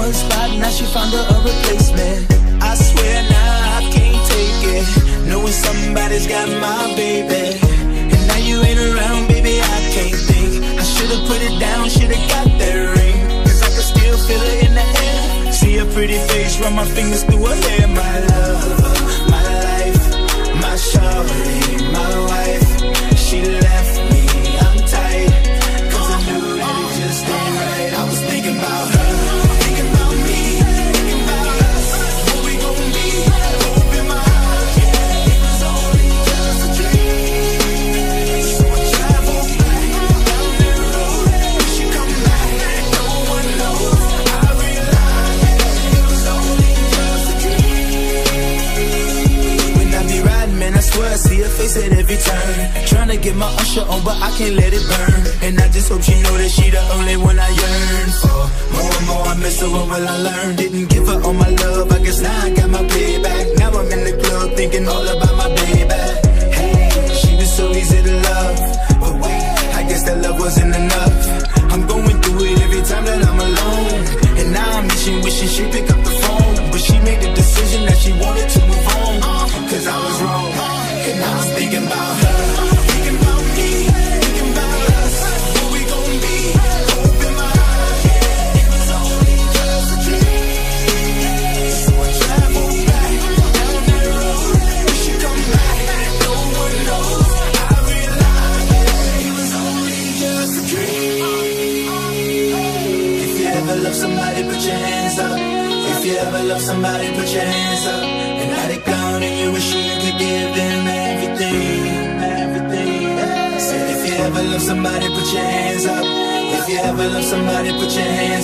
one spot, now she found her a replacement. I swear now I can't take it, knowing somebody's got my baby. And now you ain't around, baby, I can't think. I should've put it down, should've got that ring, cause I can still feel it in the air. See her pretty face, run my fingers through her hair. My love, my life, my shawty, my wife. She left me, I'm tight, cause I knew that it just ain't right. I was thinking about her, thinking about me, thinking about us, what we gon' be. Hope in my heart, yeah, it was only just a dream. So I travel back down that road, wish you come back, no one knows. I realized it was only just a dream. When I be riding, man, I swear I see her face at every turn. Tryna get my usher on, but I can't let it burn. And I just hope she know that she the only one I yearn for. More and more I miss her, what will I learn? Didn't give her all my love, I guess now I got my payback. Now I'm in the club thinking all about my baby. Hey, she was so easy to love, but wait, I guess that love wasn't enough. I'm going through it every time that I'm alone, and now I'm wishing she'd pick up the phone. But she made the decision that she wanted to move on, cause I was wrong. And I was thinking about her, thinking about me, thinking about us, what we gon' be. Hope in my heart, yeah, it was only just a dream. So I travel back down that road, wish you come back, no one knows. I realized, yeah, it was only just a dream. If you ever love somebody, put your hands up. If you ever love somebody, put your hands up. And now they gone and you wish you could give them everything, everything. Said if you ever love somebody, put your hands up. If you ever love somebody, put your hands up.